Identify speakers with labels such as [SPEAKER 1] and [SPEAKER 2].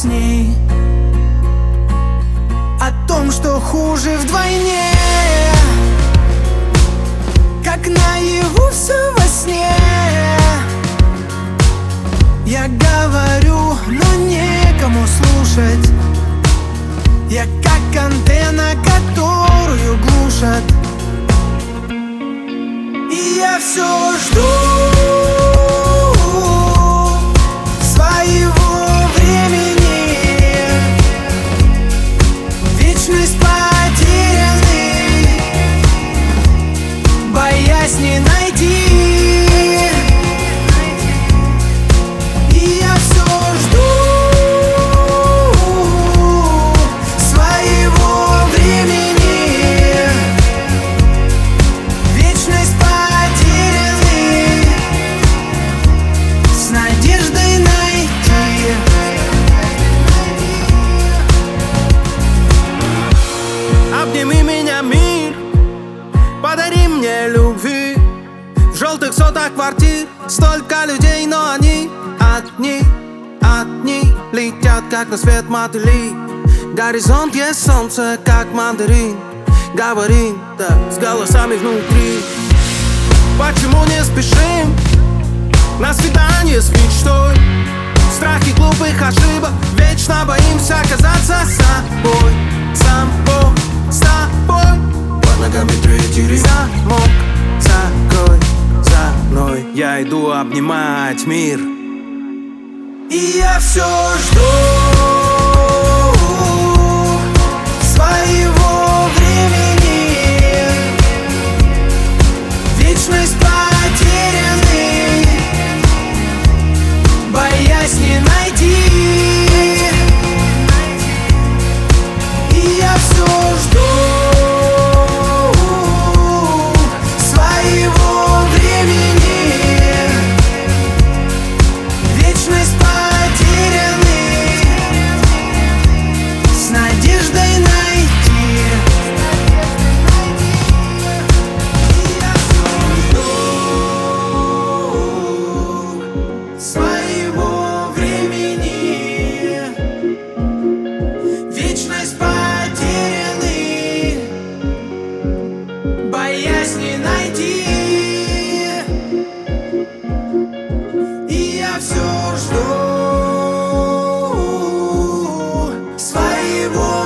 [SPEAKER 1] с ней о том, что хуже вдвойне, как наяву все во сне. Я говорю, но некому слушать. Я как антенна, которую глушат. И я все жду своего времени. Вечность потерянный, боясь не найти. И я все жду своего времени. Вечность потерянный, с надеждой найти.
[SPEAKER 2] Обними меня, мир, подари мне любви. В желтых сотах квартир столько людей, но они одни летят, как на свет мотыли. Горизонт есть солнце, как мандарин. Говорим, да, с голосами внутри. Почему не спешим на свидание с мечтой? Страхи глупых ошибок, вечно боимся оказаться собой. Сам Бог с тобой, под ногами третий ряд. Замок закрой за мной, я иду обнимать мир.
[SPEAKER 1] И я все жду своего времени. Вечность потерянный, боясь не найти. И я все жду своего времени. Вечность потерянный, с надеждой найти. И я все жду своего времени. Вечность потерянный, боясь не найти. И я все жду своего